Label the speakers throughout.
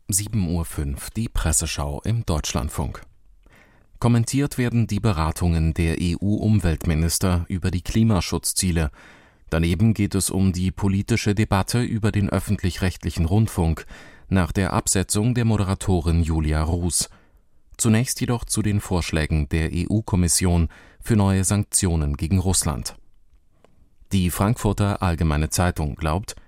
Speaker 1: 7:05 Uhr, die Presseschau im Deutschlandfunk. Kommentiert werden die Beratungen der EU-Umweltminister über die Klimaschutzziele. Daneben geht es um die politische Debatte über den öffentlich-rechtlichen Rundfunk nach der Absetzung der Moderatorin Julia Roos. Zunächst jedoch zu den Vorschlägen der EU-Kommission für neue Sanktionen gegen Russland. Die Frankfurter Allgemeine Zeitung glaubt,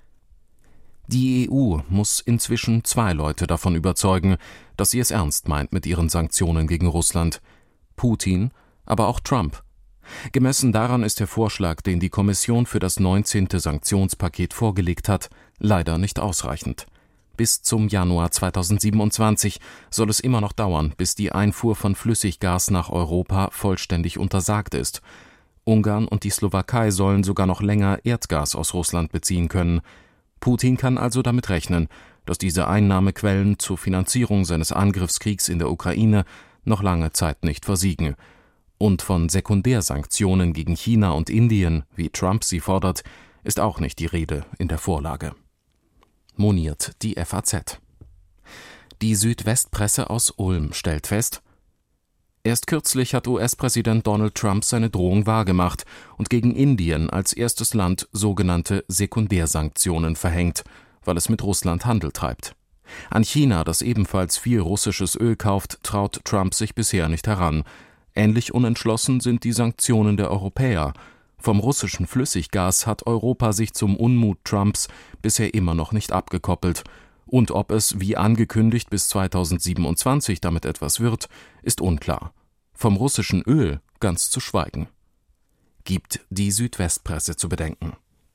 Speaker 1: die EU muss inzwischen 2 Leute davon überzeugen, dass sie es ernst meint mit ihren Sanktionen gegen Russland. Putin, aber auch Trump. Gemessen daran ist der Vorschlag, den die Kommission für das 19. Sanktionspaket vorgelegt hat, leider nicht ausreichend. Bis zum Januar 2027 soll es immer noch dauern, bis die Einfuhr von Flüssiggas nach Europa vollständig untersagt ist. Ungarn und die Slowakei sollen sogar noch länger Erdgas aus Russland beziehen können. Putin kann also damit rechnen, dass diese Einnahmequellen zur Finanzierung seines Angriffskriegs in der Ukraine noch lange Zeit nicht versiegen. Und von Sekundärsanktionen gegen China und Indien, wie Trump sie fordert, ist auch nicht die Rede in der Vorlage. Moniert die FAZ. Die Südwestpresse aus Ulm stellt fest, erst kürzlich hat US-Präsident Donald Trump seine Drohung wahrgemacht und gegen Indien als erstes Land sogenannte Sekundärsanktionen verhängt, weil es mit Russland Handel treibt. An China, das ebenfalls viel russisches Öl kauft, traut Trump sich bisher nicht heran. Ähnlich unentschlossen sind die Sanktionen der Europäer. Vom russischen Flüssiggas hat Europa sich zum Unmut Trumps bisher immer noch nicht abgekoppelt. Und ob es, wie angekündigt, bis 2027 damit etwas wird, ist unklar. Vom russischen Öl ganz zu schweigen. Gibt die Südwestpresse zu bedenken.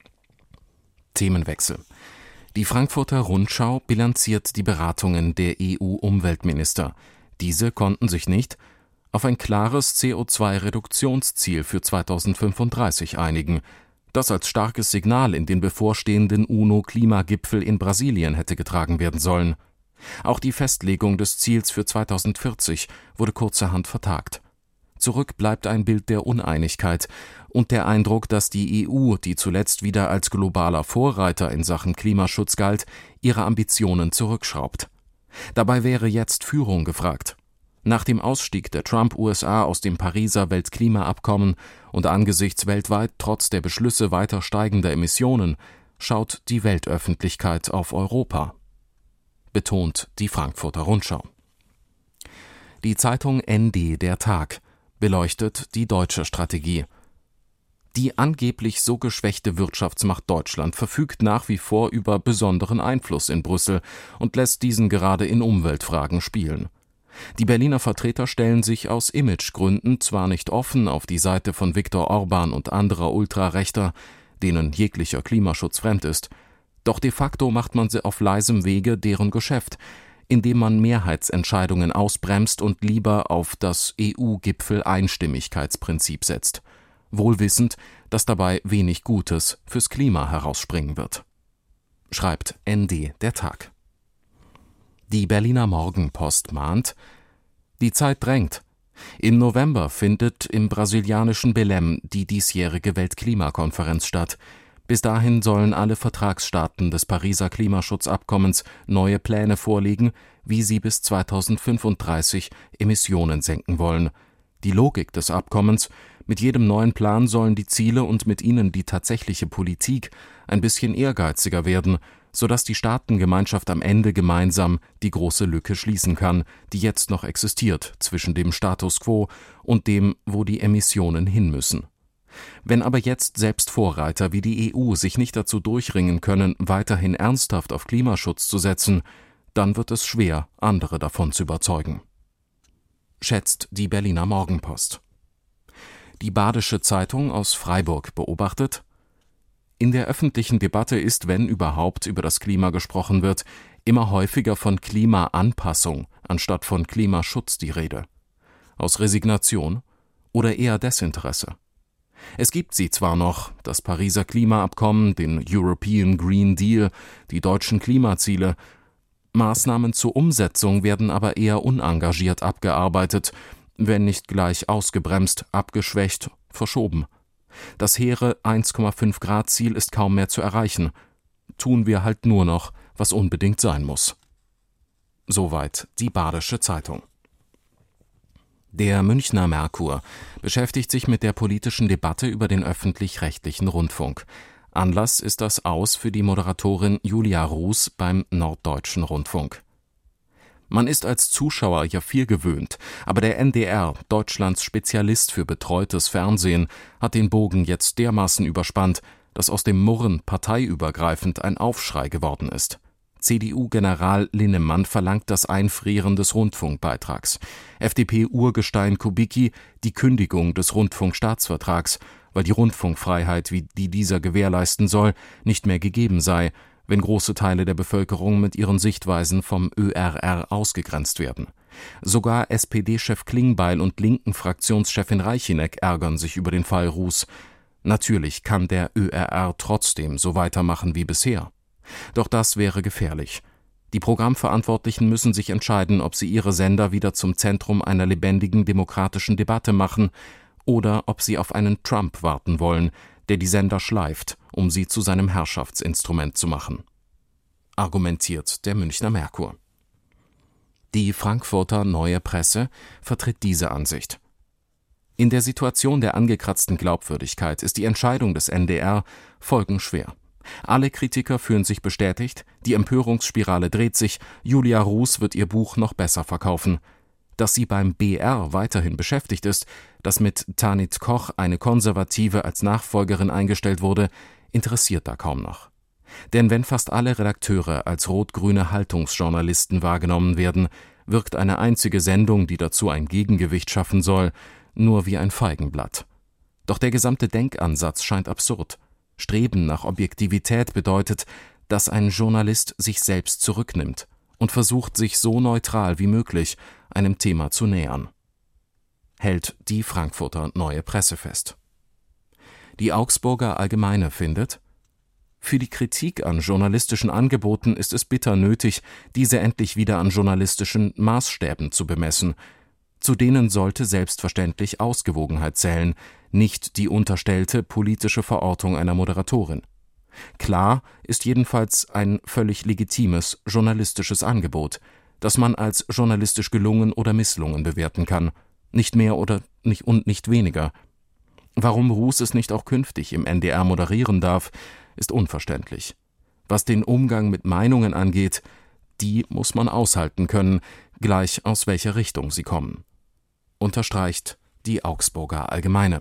Speaker 1: Themenwechsel. Die Frankfurter Rundschau bilanziert die Beratungen der EU-Umweltminister. Diese konnten sich nicht auf ein klares CO2-Reduktionsziel für 2035 einigen, das als starkes Signal in den bevorstehenden UNO-Klimagipfel in Brasilien hätte getragen werden sollen. Auch die Festlegung des Ziels für 2040 wurde kurzerhand vertagt. Zurück bleibt ein Bild der Uneinigkeit und der Eindruck, dass die EU, die zuletzt wieder als globaler Vorreiter in Sachen Klimaschutz galt, ihre Ambitionen zurückschraubt. Dabei wäre jetzt Führung gefragt. Nach dem Ausstieg der Trump-USA aus dem Pariser Weltklimaabkommen und angesichts weltweit trotz der Beschlüsse weiter steigender Emissionen schaut die Weltöffentlichkeit auf Europa, betont die Frankfurter Rundschau. Die Zeitung ND Der Tag beleuchtet die deutsche Strategie. Die angeblich so geschwächte Wirtschaftsmacht Deutschland verfügt nach wie vor über besonderen Einfluss in Brüssel und lässt diesen gerade in Umweltfragen spielen. Die Berliner Vertreter stellen sich aus Imagegründen zwar nicht offen auf die Seite von Viktor Orban und anderer Ultrarechter, denen jeglicher Klimaschutz fremd ist, doch de facto macht man sie auf leisem Wege deren Geschäft, indem man Mehrheitsentscheidungen ausbremst und lieber auf das EU-Gipfel-Einstimmigkeitsprinzip setzt, wohlwissend, dass dabei wenig Gutes fürs Klima herausspringen wird. Schreibt ND Der Tag. Die Berliner Morgenpost mahnt, die Zeit drängt. Im November findet im brasilianischen Belém die diesjährige Weltklimakonferenz statt. Bis dahin sollen alle Vertragsstaaten des Pariser Klimaschutzabkommens neue Pläne vorlegen, wie sie bis 2035 Emissionen senken wollen. Die Logik des Abkommens: mit jedem neuen Plan sollen die Ziele und mit ihnen die tatsächliche Politik ein bisschen ehrgeiziger werden, sodass die Staatengemeinschaft am Ende gemeinsam die große Lücke schließen kann, die jetzt noch existiert zwischen dem Status quo und dem, wo die Emissionen hin müssen. Wenn aber jetzt selbst Vorreiter wie die EU sich nicht dazu durchringen können, weiterhin ernsthaft auf Klimaschutz zu setzen, dann wird es schwer, andere davon zu überzeugen. Schätzt die Berliner Morgenpost. Die Badische Zeitung aus Freiburg beobachtet: In der öffentlichen Debatte ist, wenn überhaupt über das Klima gesprochen wird, immer häufiger von Klimaanpassung anstatt von Klimaschutz die Rede. Aus Resignation oder eher Desinteresse? Es gibt sie zwar noch, das Pariser Klimaabkommen, den European Green Deal, die deutschen Klimaziele. Maßnahmen zur Umsetzung werden aber eher unengagiert abgearbeitet, wenn nicht gleich ausgebremst, abgeschwächt, verschoben. Das hehre 1,5-Grad-Ziel ist kaum mehr zu erreichen. Tun wir halt nur noch, was unbedingt sein muss. Soweit die Badische Zeitung. Der Münchner Merkur beschäftigt sich mit der politischen Debatte über den öffentlich-rechtlichen Rundfunk. Anlass ist das Aus für die Moderatorin Julia Roos beim Norddeutschen Rundfunk. Man ist als Zuschauer ja viel gewöhnt, aber der NDR, Deutschlands Spezialist für betreutes Fernsehen, hat den Bogen jetzt dermaßen überspannt, dass aus dem Murren parteiübergreifend ein Aufschrei geworden ist. CDU-General Linnemann verlangt das Einfrieren des Rundfunkbeitrags. FDP-Urgestein Kubicki die Kündigung des Rundfunkstaatsvertrags, weil die Rundfunkfreiheit, wie die dieser gewährleisten soll, nicht mehr gegeben sei, wenn große Teile der Bevölkerung mit ihren Sichtweisen vom ÖRR ausgegrenzt werden. Sogar SPD-Chef Klingbeil und linken Fraktionschefin Reicheneck ärgern sich über den Fall Roos. Natürlich kann der ÖRR trotzdem so weitermachen wie bisher. Doch das wäre gefährlich. Die Programmverantwortlichen müssen sich entscheiden, ob sie ihre Sender wieder zum Zentrum einer lebendigen demokratischen Debatte machen oder ob sie auf einen Trump warten wollen, der die Sender schleift, um sie zu seinem Herrschaftsinstrument zu machen. Argumentiert der Münchner Merkur. Die Frankfurter Neue Presse vertritt diese Ansicht. In der Situation der angekratzten Glaubwürdigkeit ist die Entscheidung des NDR folgenschwer. Alle Kritiker fühlen sich bestätigt, die Empörungsspirale dreht sich, Julia Roos wird ihr Buch noch besser verkaufen. Dass sie beim BR weiterhin beschäftigt ist, dass mit Tanit Koch eine Konservative als Nachfolgerin eingestellt wurde, interessiert da kaum noch. Denn wenn fast alle Redakteure als rot-grüne Haltungsjournalisten wahrgenommen werden, wirkt eine einzige Sendung, die dazu ein Gegengewicht schaffen soll, nur wie ein Feigenblatt. Doch der gesamte Denkansatz scheint absurd. Streben nach Objektivität bedeutet, dass ein Journalist sich selbst zurücknimmt und versucht, sich so neutral wie möglich einem Thema zu nähern. Hält die Frankfurter Neue Presse fest. Die Augsburger Allgemeine findet: Für die Kritik an journalistischen Angeboten ist es bitter nötig, diese endlich wieder an journalistischen Maßstäben zu bemessen. Zu denen sollte selbstverständlich Ausgewogenheit zählen, nicht die unterstellte politische Verortung einer Moderatorin. Klar ist jedenfalls ein völlig legitimes journalistisches Angebot, das man als journalistisch gelungen oder misslungen bewerten kann, nicht mehr oder nicht weniger. Warum Roos es nicht auch künftig im NDR moderieren darf, ist unverständlich. Was den Umgang mit Meinungen angeht, die muss man aushalten können, gleich aus welcher Richtung sie kommen. Unterstreicht die Augsburger Allgemeine.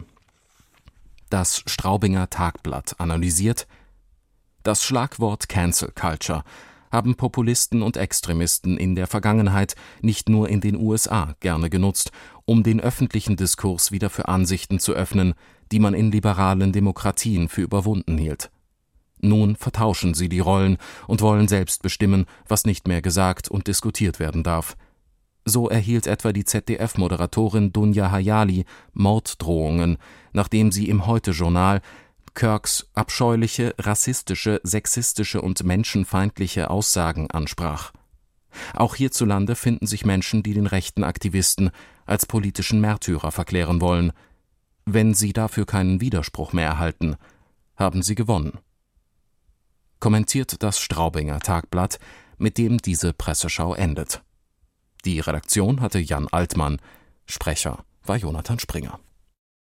Speaker 1: Das Straubinger Tagblatt analysiert: Das Schlagwort Cancel Culture haben Populisten und Extremisten in der Vergangenheit nicht nur in den USA gerne genutzt, um den öffentlichen Diskurs wieder für Ansichten zu öffnen, die man in liberalen Demokratien für überwunden hielt. Nun vertauschen sie die Rollen und wollen selbst bestimmen, was nicht mehr gesagt und diskutiert werden darf. So erhielt etwa die ZDF-Moderatorin Dunja Hayali Morddrohungen, nachdem sie im Heute-Journal Kirks abscheuliche, rassistische, sexistische und menschenfeindliche Aussagen ansprach. Auch hierzulande finden sich Menschen, die den rechten Aktivisten als politischen Märtyrer verklären wollen. Wenn sie dafür keinen Widerspruch mehr erhalten, haben sie gewonnen. Kommentiert das Straubinger Tagblatt, mit dem diese Presseschau endet. Die Redaktion hatte Jan Altmann, Sprecher war Jonathan Springer.